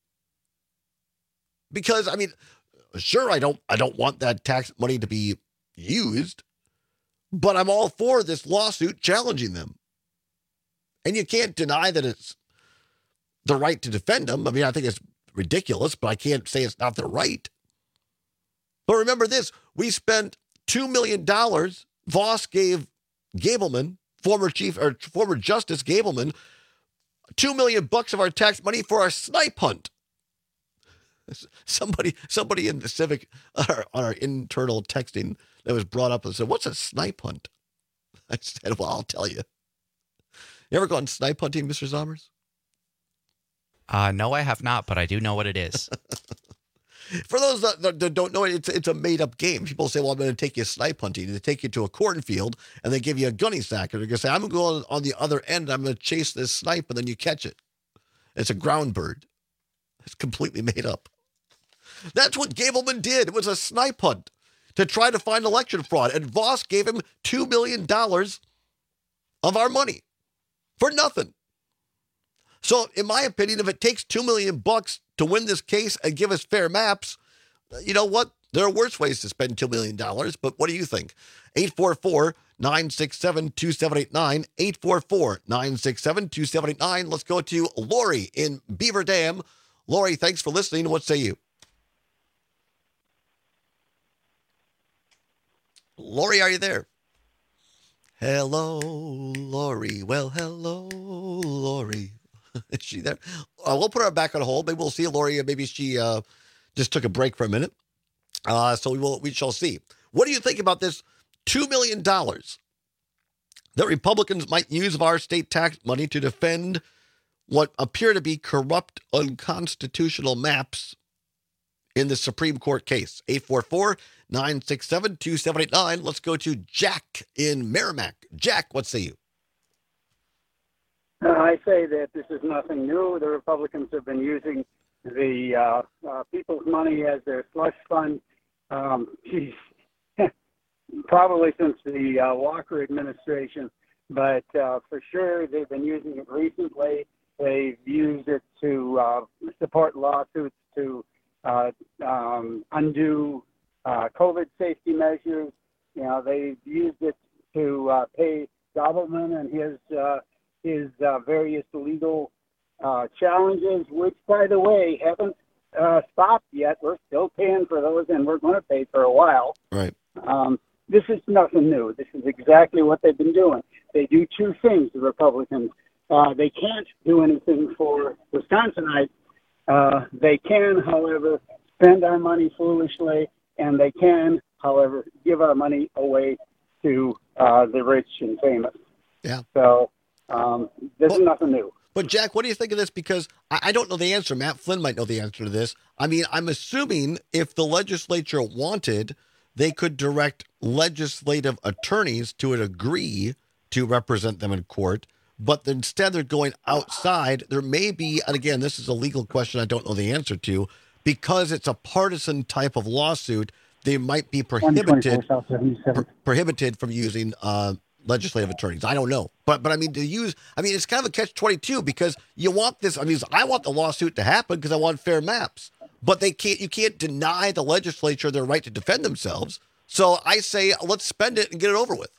Because, I mean, sure, I don't want that tax money to be used, but I'm all for this lawsuit challenging them. And you can't deny that it's the right to defend them. I mean, I think it's ridiculous, but I can't say it's not their right. But remember this, we spent $2 million. Voss gave Gableman, former Justice Gableman, $2 million of our tax money for our snipe hunt. Somebody in the Civic, on our internal texting that was brought up and said, "What's a snipe hunt?" I said, "Well, I'll tell you. You ever gone snipe hunting, Mr. Zommers?" No, I have not, but I do know what it is. For those that don't know it, it's a made-up game. People say, well, I'm going to take you snipe hunting. They take you to a cornfield, and they give you a gunny sack. And they're going to say, I'm going to go on the other end. I'm going to chase this snipe, and then you catch it. It's a ground bird. It's completely made up. That's what Gableman did. It was a snipe hunt to try to find election fraud. And Voss gave him $2 million of our money for nothing. So, in my opinion, if it takes $2 million to win this case and give us fair maps, you know what? There are worse ways to spend $2 million, but what do you think? 844-967-2789, 844-967-2789. Let's go to Lori in Beaver Dam. Lori, thanks for listening. What say you? Lori, are you there? Hello, Lori. Well, hello, Lori. Is she there? We'll put her back on hold. Maybe we'll see Lori. Maybe she just took a break for a minute. So we shall see. What do you think about this $2 million that Republicans might use of our state tax money to defend what appear to be corrupt, unconstitutional maps in the Supreme Court case? 844-967-2789. Let's go to Jack in Merrimack. Jack, what say you? I say that this is nothing new. The Republicans have been using the people's money as their slush fund, probably since the Walker administration. But for sure, they've been using it recently. They've used it to support lawsuits to undo COVID safety measures. You know, they've used it to pay Gableman and his various legal challenges, which, by the way, haven't stopped yet. We're still paying for those, and we're going to pay for a while. Right. This is nothing new. This is exactly what they've been doing. They do two things, the Republicans. They can't do anything for Wisconsinites. They can, however, spend our money foolishly, and they can, however, give our money away to the rich and famous. Yeah. So this is nothing new. But, Jack, what do you think of this? Because I don't know the answer. Matt Flynn might know the answer to this. I mean, I'm assuming if the legislature wanted, they could direct legislative attorneys to a degree to represent them in court. But instead, they're going outside. There may be, and again, this is a legal question I don't know the answer to, because it's a partisan type of lawsuit, they might be prohibited from using legislative attorneys. I don't know. But I mean, it's kind of a catch-22 because you want this. I mean, I want the lawsuit to happen because I want fair maps. But you can't deny the legislature their right to defend themselves. So I say, let's spend it and get it over with.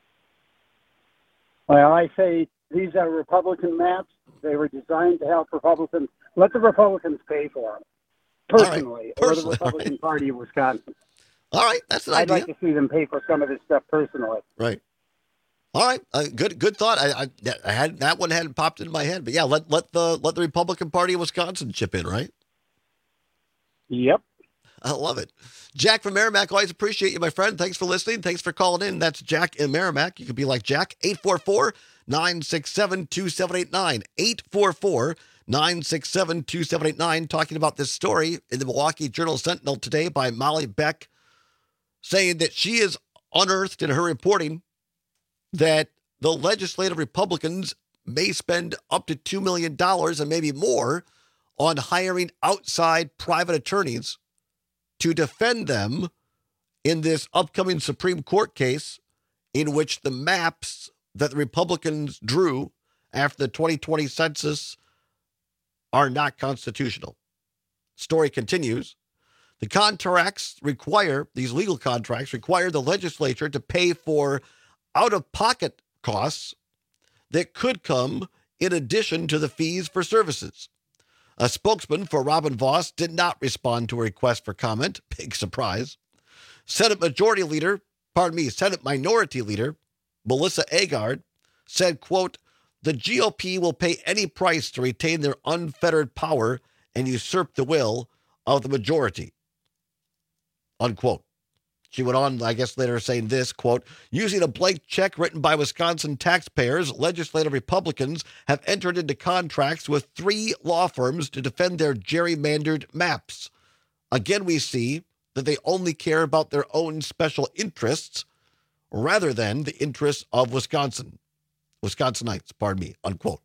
Well, I say these are Republican maps. They were designed to help Republicans. Let the Republicans pay for them, personally, or the Republican Party of Wisconsin. All right, that's an I'd idea. like to see them pay for some of this stuff personally. Right. All right, good thought. I had that one hadn't popped into my head, but yeah, let the Republican Party of Wisconsin chip in, right? Yep. I love it. Jack from Merrimack, always appreciate you, my friend. Thanks for listening. Thanks for calling in. That's Jack in Merrimack. You can be like Jack, 844-967-2789. 844-967-2789. Talking about this story in the Milwaukee Journal-Sentinel today by Molly Beck, saying that she has unearthed in her reporting that the legislative Republicans may spend up to $2 million and maybe more on hiring outside private attorneys to defend them in this upcoming Supreme Court case in which the maps that the Republicans drew after the 2020 census are not constitutional. Story continues. The contracts require, these legal contracts require the legislature to pay for out-of-pocket costs that could come in addition to the fees for services. A spokesman for Robin Vos did not respond to a request for comment. Big surprise. Senate Minority Leader Melissa Agard said, quote, "The GOP will pay any price to retain their unfettered power and usurp the will of the majority," unquote. She went on, I guess, later saying this, quote, "Using a blank check written by Wisconsin taxpayers, legislative Republicans have entered into contracts with 3 law firms to defend their gerrymandered maps. Again, we see that they only care about their own special interests rather than the interests of Wisconsinites, unquote.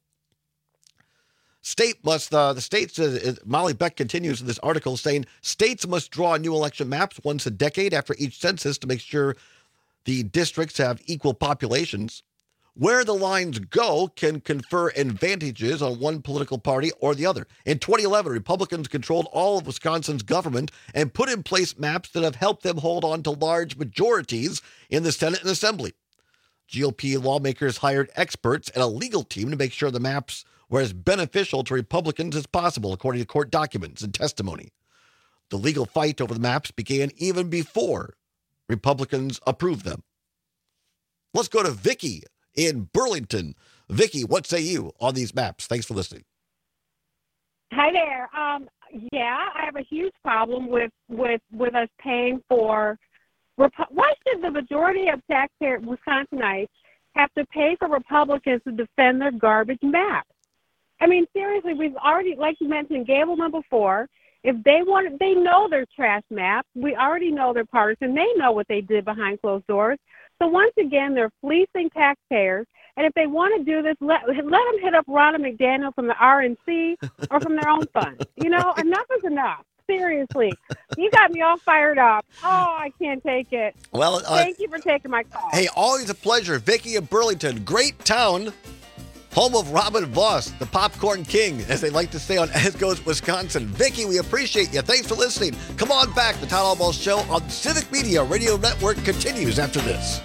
Molly Beck continues in this article saying, states must draw new election maps once a decade after each census to make sure the districts have equal populations. Where the lines go can confer advantages on one political party or the other. In 2011, Republicans controlled all of Wisconsin's government and put in place maps that have helped them hold on to large majorities in the Senate and Assembly. GOP lawmakers hired experts and a legal team to make sure the maps were as beneficial to Republicans as possible, according to court documents and testimony. The legal fight over the maps began even before Republicans approved them. Let's go to Vicky in Burlington. Vicky, what say you on these maps? Thanks for listening. Hi there. Yeah, I have a huge problem with us paying for. Why should the majority of taxpayers, Wisconsinites, have to pay for Republicans to defend their garbage map? I mean, seriously, we've already, like you mentioned, Gableman before. If they want, they know their trash maps. We already know they're partisan. They know what they did behind closed doors. So once again, they're fleecing taxpayers. And if they want to do this, let them hit up Ronna McDaniel from the RNC or from their own fund. You know, enough is enough. Seriously, you got me all fired up. Oh, I can't take it. Well, thank you for taking my call. Hey, always a pleasure. Vicky in Burlington, great town, home of Robin Vos, the popcorn king, as they like to say on As Goes Wisconsin. Vicky, we appreciate you. Thanks for listening. Come on back. The Town Hall Ball Show on Civic Media Radio Network continues after this.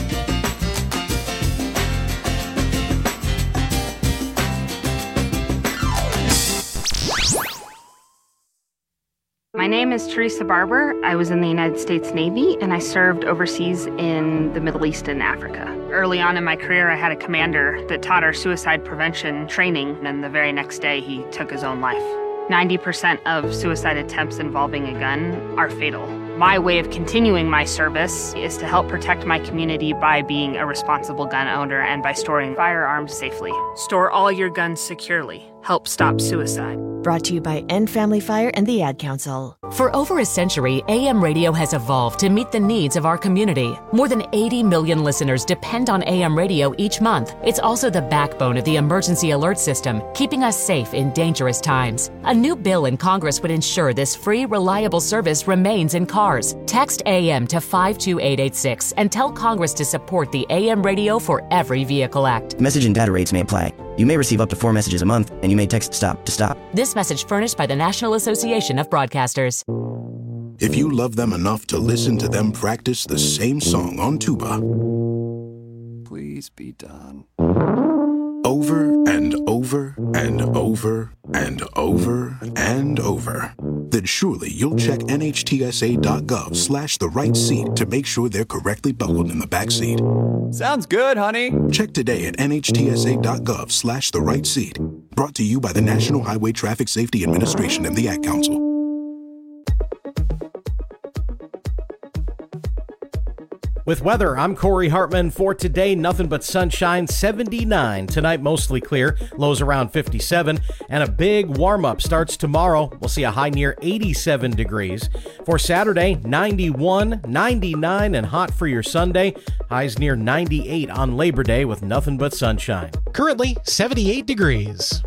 My name is Teresa Barber. I was in the United States Navy, and I served overseas in the Middle East and Africa. Early on in my career, I had a commander that taught our suicide prevention training, and the very next day, he took his own life. 90% of suicide attempts involving a gun are fatal. My way of continuing my service is to help protect my community by being a responsible gun owner and by storing firearms safely. Store all your guns securely. Help stop suicide. Brought to you by End Family Fire and the Ad Council. For over a century, AM radio has evolved to meet the needs of our community. More than 80 million listeners depend on AM radio each month. It's also the backbone of the emergency alert system, keeping us safe in dangerous times. A new bill in Congress would ensure this free, reliable service remains in cars. Text AM to 52886 and tell Congress to support the AM Radio for Every Vehicle Act. Message and data rates may apply. You may receive up to 4 messages a month, and you may text STOP to stop. This message furnished by the National Association of Broadcasters. If you love them enough to listen to them practice the same song on tuba, please be done. Over and over and over and over and over, then surely you'll check NHTSA.gov/the right seat to make sure they're correctly buckled in the back seat. Sounds good, honey. Check today at NHTSA.gov/the right seat. Brought to you by the National Highway Traffic Safety Administration and the Ad Council. With weather, I'm Corey Hartman. For today, nothing but sunshine, 79. Tonight, mostly clear, lows around 57. And a big warm-up starts tomorrow. We'll see a high near 87 degrees. For Saturday, 91, 99, and hot for your Sunday. Highs near 98 on Labor Day with nothing but sunshine. Currently, 78 degrees.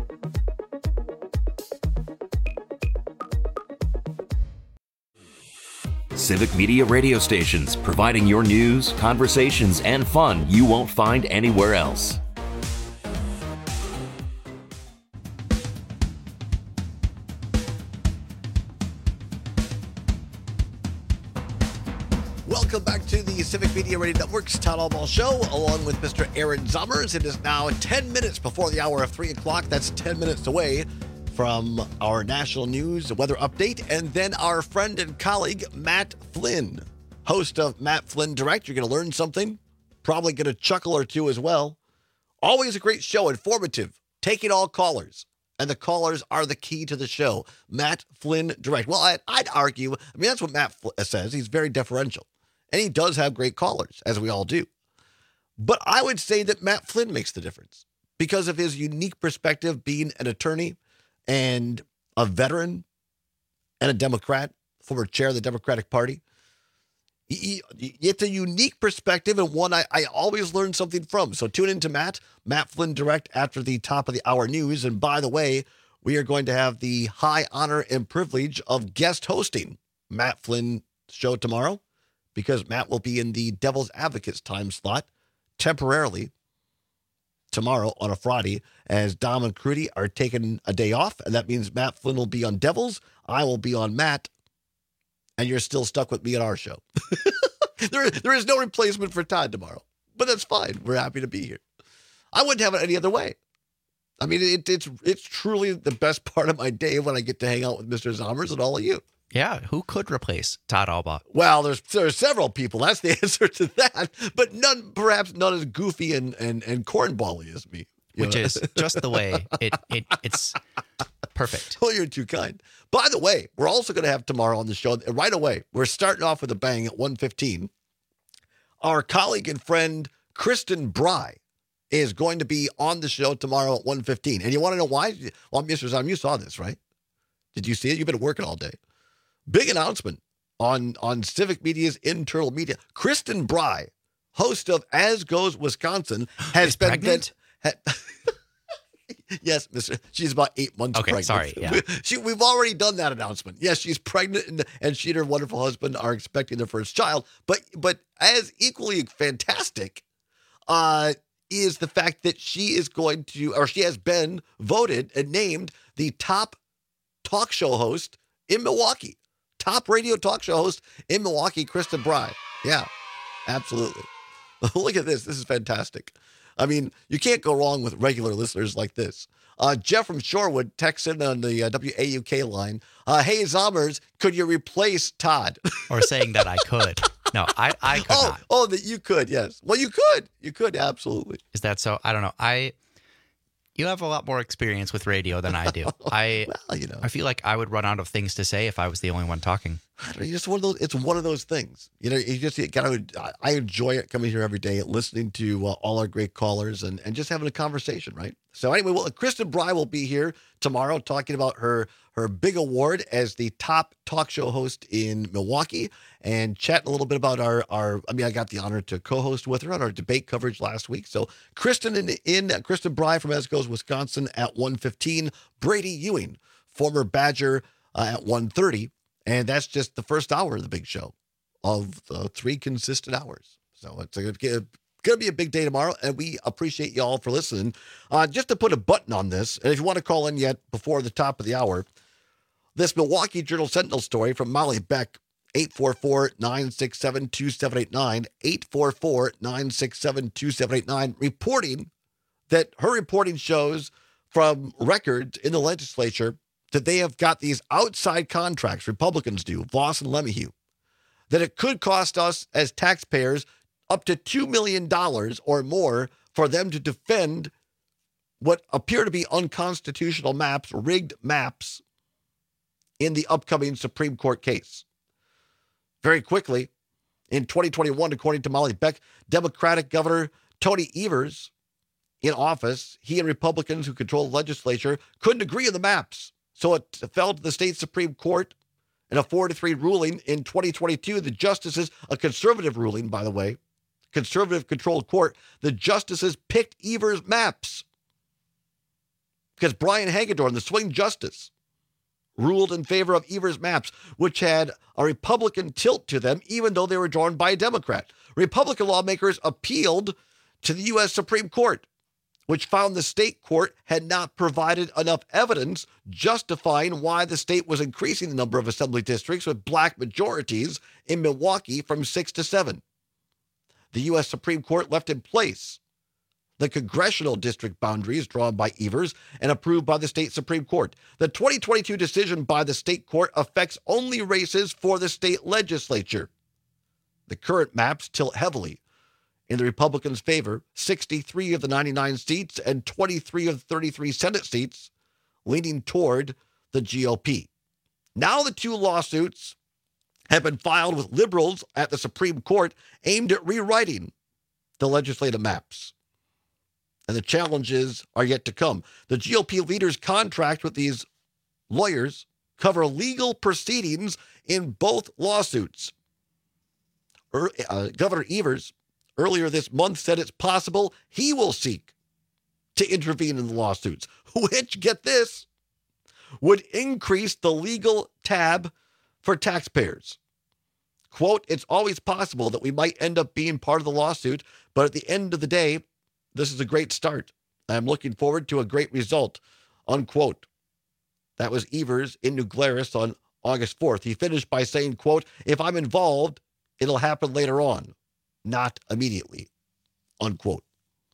Civic Media radio stations, providing your news, conversations, and fun you won't find anywhere else. Welcome back to the Civic Media Radio Network's Town Hall Ball Show, along with Mr. Aaron Zommers. It is now 10 minutes before the hour of 3 o'clock. That's 10 minutes away from our national news, weather update, and then our friend and colleague, Matt Flynn, host of Matt Flynn Direct. You're going to learn something, probably going to chuckle or two as well. Always a great show, informative, taking all callers, and the callers are the key to the show. Matt Flynn Direct. Well, I'd argue, that's what Matt says. He's very deferential, and he does have great callers, as we all do. But I would say that Matt Flynn makes the difference because of his unique perspective, being an attorney and a veteran and a Democrat, former chair of the Democratic Party. It's a unique perspective and one I always learn something from. So tune in to Matt Flynn Direct after the top of the hour news. And by the way, we are going to have the high honor and privilege of guest hosting Matt Flynn's show tomorrow because Matt will be in the Devil's Advocates time slot temporarily tomorrow on a Friday, as Dom and Crudy are taking a day off, and that means Matt Flynn will be on Devils, I will be on Matt, and you're still stuck with me at our show. There is no replacement for Todd tomorrow, but that's fine. We're happy to be here. I wouldn't have it any other way. It's truly the best part of my day when I get to hang out with Mr. Zommers and all of you. Yeah, who could replace Todd Alba? Well, there's several people. That's the answer to that. But perhaps none as goofy and cornbally as me. Which is just the way it's perfect. Well, you're too kind. By the way, we're also going to have tomorrow on the show, right away, we're starting off with a bang at 1:15. Our colleague and friend, Kristen Bry, is going to be on the show tomorrow at 1:15. And you want to know why? Well, Mr. Zom, you saw this, right? Did you see it? You've been working all day. Big announcement on Civic Media's internal media. Kristen Bry, host of As Goes Wisconsin, has been pregnant. Yes, she's about 8 months pregnant. Sorry. Yeah. We've already done that announcement. Yes, she's pregnant, and she and her wonderful husband are expecting their first child. But as equally fantastic is the fact that she is going to, or she has been voted and named the top talk show host in Milwaukee. Top radio talk show host in Milwaukee, Kristen Bry. Yeah, absolutely. Look at this. This is fantastic. I mean, you can't go wrong with regular listeners like this. Jeff from Shorewood texts in on the WAUK line. Hey, Zommers, could you replace Todd? Or saying that I could. No, I could not. Oh, that you could, yes. Well, you could. You could, absolutely. Is that so? I don't know. You have a lot more experience with radio than I do. I feel like I would run out of things to say if I was the only one talking. It's one of those things. I enjoy it coming here every day, listening to all our great callers and just having a conversation, right? So anyway, Kristen Bry will be here tomorrow talking about her big award as the top talk show host in Milwaukee and chatting a little bit about I got the honor to co-host with her on our debate coverage last week. So Kristen Kristen Bry from As Goes Wisconsin at 1:15, Brady Ewing, former Badger, at 1:30. And that's just the first hour of the big show of the 3 consistent hours. So it's going to be a big day tomorrow, and we appreciate you all for listening. Just to put a button on this, and if you want to call in yet before the top of the hour, this Milwaukee Journal-Sentinel story from Molly Beck, 844-967-2789, 844-967-2789, reporting that her reporting shows from records in the legislature that they have got these outside contracts, Republicans do, Voss and LeMahieu, that it could cost us as taxpayers up to $2 million or more for them to defend what appear to be unconstitutional maps, rigged maps, in the upcoming Supreme Court case. Very quickly, in 2021, according to Molly Beck, Democratic Governor Tony Evers, in office, he and Republicans who control the legislature couldn't agree on the maps. So it fell to the state Supreme Court in a 4-3 ruling in 2022. The justices, a conservative ruling, by the way, conservative-controlled court, the justices picked Evers' maps because Brian Hagedorn, the swing justice, ruled in favor of Evers' maps, which had a Republican tilt to them, even though they were drawn by a Democrat. Republican lawmakers appealed to the U.S. Supreme Court, which found the state court had not provided enough evidence justifying why the state was increasing the number of assembly districts with black majorities in Milwaukee from 6 to 7. The U.S. Supreme Court left in place the congressional district boundaries drawn by Evers and approved by the state Supreme Court. The 2022 decision by the state court affects only races for the state legislature. The current maps tilt heavily in the Republicans' favor, 63 of the 99 seats and 23 of the 33 Senate seats leaning toward the GOP. Now the two lawsuits have been filed with liberals at the Supreme Court aimed at rewriting the legislative maps. And the challenges are yet to come. The GOP leaders' contract with these lawyers cover legal proceedings in both lawsuits. Governor Evers earlier this month said it's possible he will seek to intervene in the lawsuits, which, get this, would increase the legal tab for taxpayers. Quote, it's always possible that we might end up being part of the lawsuit, but at the end of the day, this is a great start. I'm looking forward to a great result, unquote. That was Evers in New Glarus on August 4th. He finished by saying, quote, if I'm involved, it'll happen later on, not immediately, unquote.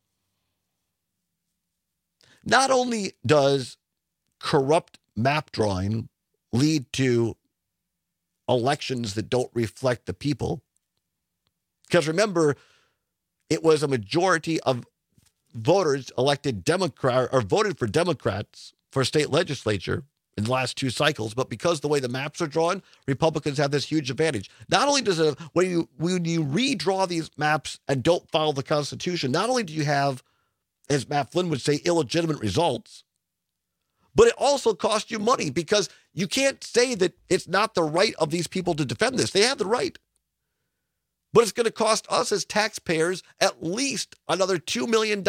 Not only does corrupt map drawing lead to elections that don't reflect the people, because remember, it was a majority of voters elected Democrat or voted for Democrats for state legislature in the last two cycles, but because the way the maps are drawn, Republicans have this huge advantage. Not only does it, when you redraw these maps and don't follow the Constitution, not only do you have, as Matt Flynn would say, illegitimate results, but it also costs you money because you can't say that it's not the right of these people to defend this. They have the right. But it's going to cost us as taxpayers at least another $2 million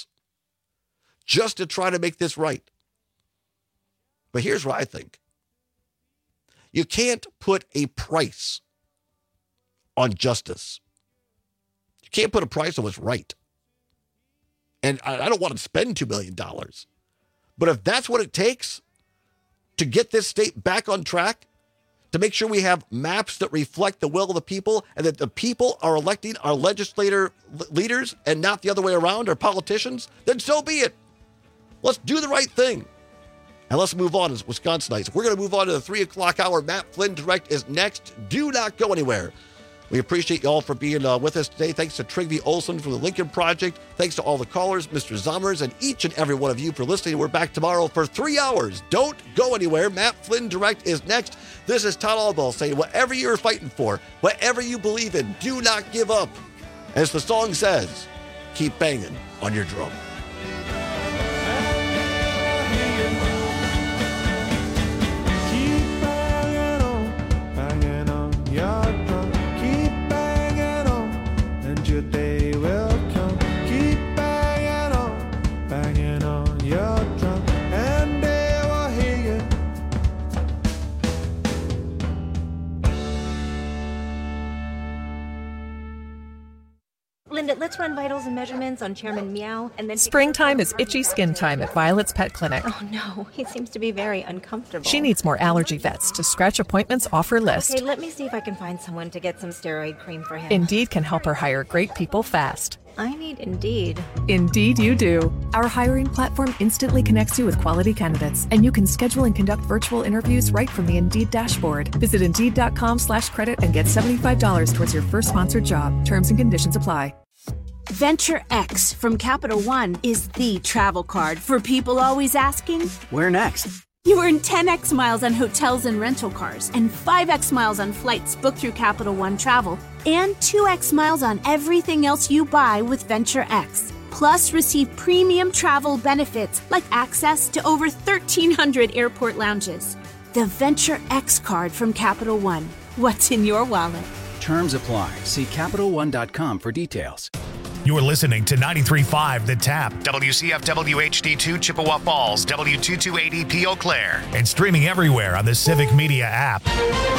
just to try to make this right. But here's what I think. You can't put a price on justice. You can't put a price on what's right. And I don't want to spend $2 million. But if that's what it takes to get this state back on track, to make sure we have maps that reflect the will of the people and that the people are electing our legislator leaders and not the other way around, our politicians, then so be it. Let's do the right thing. And let's move on as Wisconsinites. We're going to move on to the 3 o'clock hour. Matt Flynn Direct is next. Do not go anywhere. We appreciate you all for being with us today. Thanks to Trygve Olsen from the Lincoln Project. Thanks to all the callers, Mr. Zommers, and each and every one of you for listening. We're back tomorrow for 3 hours. Don't go anywhere. Matt Flynn Direct is next. This is Todd Albaugh saying, whatever you're fighting for, whatever you believe in, do not give up. As the song says, keep banging on your drum. Linda, let's let's run vitals and measurements on Chairman Meow, and then... Springtime is itchy skin time at Violet's Pet Clinic. Oh, no. He seems to be very uncomfortable. She needs more allergy vets to scratch appointments off her list. Okay, let me see if I can find someone to get some steroid cream for him. Indeed can help her hire great people fast. I need Indeed. Indeed you do. Our hiring platform instantly connects you with quality candidates, and you can schedule and conduct virtual interviews right from the Indeed dashboard. Visit Indeed.com/credit and get $75 towards your first sponsored job. Terms and conditions apply. Venture X from Capital One is the travel card for people always asking, where next? You earn 10x miles on hotels and rental cars, and 5x miles on flights booked through Capital One Travel, and 2x miles on everything else you buy with Venture X. Plus, receive premium travel benefits like access to over 1,300 airport lounges. The Venture X card from Capital One. What's in your wallet? Terms apply. See CapitalOne.com for details. You're listening to 93.5 The Tap, WCFW HD2 Chippewa Falls, W228EP Eau Claire, and streaming everywhere on the Civic Media app.